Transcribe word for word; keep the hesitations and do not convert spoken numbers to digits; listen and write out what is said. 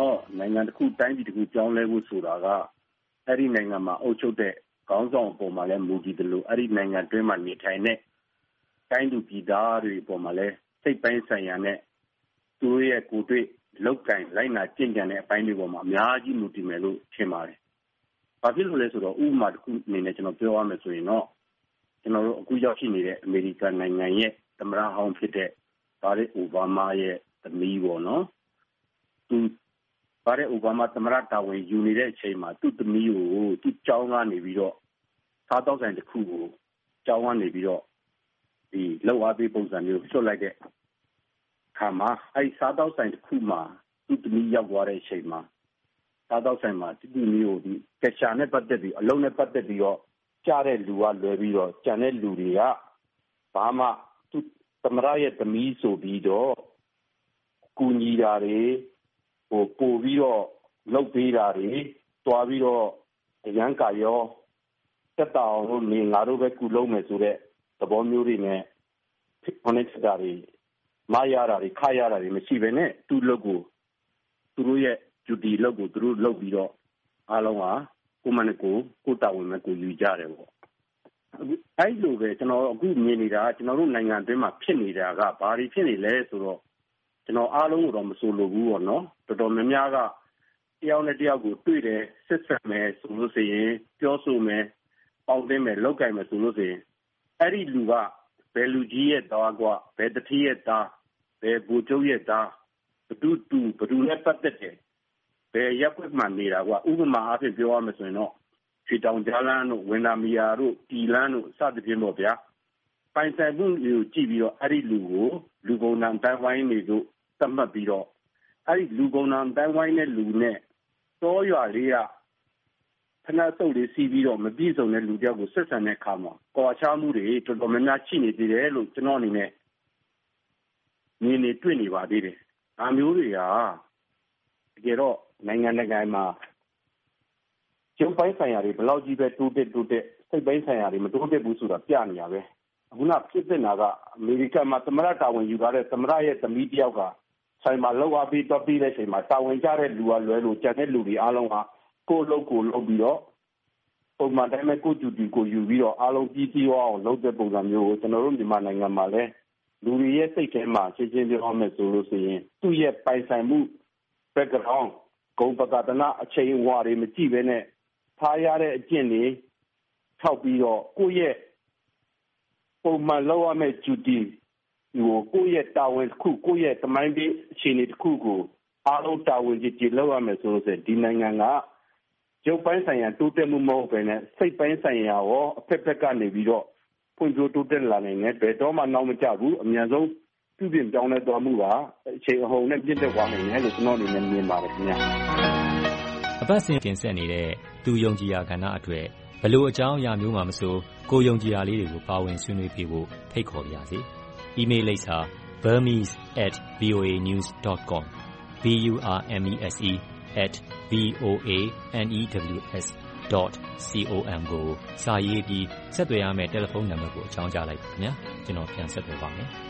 နိုင်ငံတစ်ခုတိုင်းပြည်တစ်ခုကြောင်းလဲဖို့ဆိုတာကအဲ့ဒီနိုင်ငံမှာအုပ်ချုပ်တဲ့ခေါင်းဆောင်အပေါ်မှာလည်းမူတည်တယ်လို့အဲ့ဒီနိုင်ငံတွင်းမှာနေထိုင်တဲ့တိုင်းသူပြည်သားတွေအပေါ်မှာလည်းစိတ်ပိုင်းဆိုင်ရာနဲ့သူတို့ရဲ့ကိုယ်တွေ့လောက်ကင်လိုက်နာကျင့်ကြံတဲ့အပိုင်းတွေပေါ်မှာအများကြီးမူတည်မယ်လို့ထင်ပါတယ်။ဘာဖြစ်လို့လဲဆိုတော့ဥပမာတစ်ခုအနေနဲ့ကျွန်တော်ပြောရမယ်ဆိုရင်တော့ကျွန်တော်တို့အခုရောက်ရှိနေတဲ့အမေရိကန်နိုင်ငံရဲ့သမ္မတဟောင်းဖြစ်တဲ့ဘာရက်အိုဘားမားရဲ့သမီးပေါ့နော်။သူဘာရက်အိုဘားမားသမ္မတတာဝန်ယူနေတဲ့အချိန်မှာသူ့သမီးကိုသူ့ကျောင်းကနေပြီးတော့စားတောက်ဆိုင်တစ်ခုကိုကျောင်းကနေပြီးတော့ဒီလောက်အားပေးပုံစံမျိုးဆွတ်လိုက်တဲ့ခါမှာအဲ့စားတောက်ဆိုင်တစ်ခုမှာသူ့သမီးရောက်သွားတဲ့အချိန်မှာစားတောက်ဆိုင်မှာသူ့သမီးကိုဒီကက်ရှာနဲ့ပတ်သက်ပြီးအလုံးနဲ့ပတ်သက်ပြီးတော့ကြားတဲ့လူကလွယ်ပြီးတော့ကြံတဲ့လူတွေကဘာမှသူ့သမရရဲ့သမီးဆိုပြီးတော့ကူညီတာတွေဟိုပို့ပြီးတော့လုပ်ပေးတာတွေတွားပြီးတော့ရန်ကာရောတက်တောင်လို့နေငါတို့ပဲကူလုံးမယ်ဆိုတဲ့သဘောမျိုးတွေနဲ့ခொနစ်တာတွေမရတာတွေခါရတာတွေမရှိဘဲနဲ့သူ့လုပ်ကိုသူတို့ရဲ့ duty လုပ်ကိုသူတို့လုပ်ပြီးတော့အားလုံးဟာကိုမနဲ့ကိုကိုတာဝန်နဲ့ကိုယူကြတယ်ပေါ့အဲ့လိုပဲကျွန်တော်အခုမြင်နေတာကျွန်တော်တို့နိုင်ငံအတွင်းမှာဖြစ်နေတာကဘာတွေဖြစ်နေလဲဆိုတော့ကျွန်တော်အားလုံးကိုတော့မဆိုလိုဘူးပေါ့နော်တော်တော်များများကတယောက်နဲ့တယောက်ကိုတွေ့တယ်စစ်ဆက်မယ်ဆိုလို့ဆိုရင်ပြောဆိုမယ်ပေါင်းတင်မယ်လောက်ကင်မယ်ဆိုလို့ဆိုရင်အဲ့ဒီလူကဘယ်လူကြီးရဲ့သားကွာဘယ်တတိယရဲ့သားဘယ်ဘူကျုပ်ရဲ့သားဘဒုတူဘဒုနဲ့ပတ်သက်တယ်ဘယ်ရက်ွက်မှနေတာကွာဥပမာအားဖြင့်ပြောရမယ်ဆိုရင်တော့ခြေတောင်ကြားလန်းတို့ဝင်နာမီယာတို့တီလန်းတို့စသဖြင့်ပေါ့ဗျာပိုင်ဆိုင်မှုကိုကြည့်ပြီးတော့အဲ့ဒီလူကိုလူကုန်နံတန်းဝိုင်းတွေတို့သတ်မှတ်ပြီးတော့အဲ့ဒီလူကုန်နံတန်းဝိုင်းတဲ့လူနဲ့တောရွာလေးကခဏစုပ်လေးစီးပြီးတော့မပြည့်စုံတဲ့လူတယောက်ကိုဆက်ဆံတဲ့အခါမှာကွာခြားမှုတွေတော်တော်များများရှိနေသေးတယ်လို့ကျွန်တော်အနေနဲ့မြင်နေတွေ့နေပါသေးတယ်။ဒါမျိုးတွေကတကယ်တော့နိုင်ငံတကာမှာကျုပ်ပိုင်းဆိုင်ရာတွေဘယ်လောက်ကြီးပဲတိုးတက်တိုးတက်စိတ်ပိုင်းဆိုင်ရာတွေမတိုးတက်ဘူးဆိုတာပြနေရပဲအခုနဖြစ်တဲ့နာကအမေရိကန်မှာသမရတာဝန်ယူထားတဲ့သမရရဲ့သမီးတယောက်ကဆိုင်မှာလောက်အားပြီးတော့ပြီးတဲ့အချိန်မှာတာဝန်ကျတဲ့လူကလွဲလို့ကျန်တဲ့လူတွေအားလုံးကကိုလုပ်ကိုလုပ်ပြီးတော့ပုံမှန်တိုင်းပဲကိုကျူတီကိုယူပြီးတော့အားလုံးကြီးကြီးအောင်လုပ်တဲ့ပုံစံမျိုးကိုကျွန်တော်တို့မြန်မာနိုင်ငံမှာလည်းလူတွေရဲ့စိတ်ထဲမှာရှင်းရှင်းပြောမယ်ဆိုလို့ဆိုရင်သူ့ရဲ့ပိုင်ဆိုင်မှု background ဂုဏ်ပကတနာအချိန်အဝါတွေမကြည့်ဘဲနဲ့ထားရတဲ့အကျင့်တွေထောက်ပြီးတော့ကိုယ့်ရဲ့ပုံမှန်လောက်ရမယ့် duty ဟိုကိုယ့်ရဲ့တာဝန်တစ်ခုကိုယ့်ရဲ့တမိုင်းပေးအခြေအနေတစ်ခုကိုအားလုံးတာဝန်ကြီးကြီးလောက်ရမယ်ဆိုလို့ဆိုဒီနိုင်ငံကရုပ်ပိုင်းဆိုင်ရာတိုးတက်မှုမဟုတ်ဘဲနဲ့စိတ်ပိုင်းဆိုင်ရာရောအဖက်ဖက်ကနေပြီးတော့ဖွံ့ဖြိုးတိုးတက်လာနိုင်တယ်ဘယ်တော့မှနောက်မကျဘူးအများဆုံးပြုပြင်ပြောင်းလဲသွားမှုကအချိန်အဟုန်နဲ့ပြည့်တက်သွားနိုင်တယ်လို့ကျွန်တော်အနေနဲ့မြင်ပါတယ်ခင်ဗျာအပတ်စဉ်တင်ဆက်နေတဲ့သူယုံကြည်ရာကဏ္ဍအတွက်ဘလို့အကြောင်းအရာမျိုးမှမဆိုကိုယုံကြည်ရာလေးတွေကိုပါဝင်ဆွေးနွေးပြဖို့ဖိတ်ခေါ်ပါရစေ။ email လိပ်စာ burmese at voa news dot com b u r m e s e at v o a n e w s dot com ကိုစာရေးပြီးဆက်သွယ်ရမယ့်တယ်လီဖုန်းနံပါတ်ကိုအကြောင်းကြားလိုက်ပါခင်ဗျာကျွန်တော်ပြန်ဆက်သွယ်ပါမယ်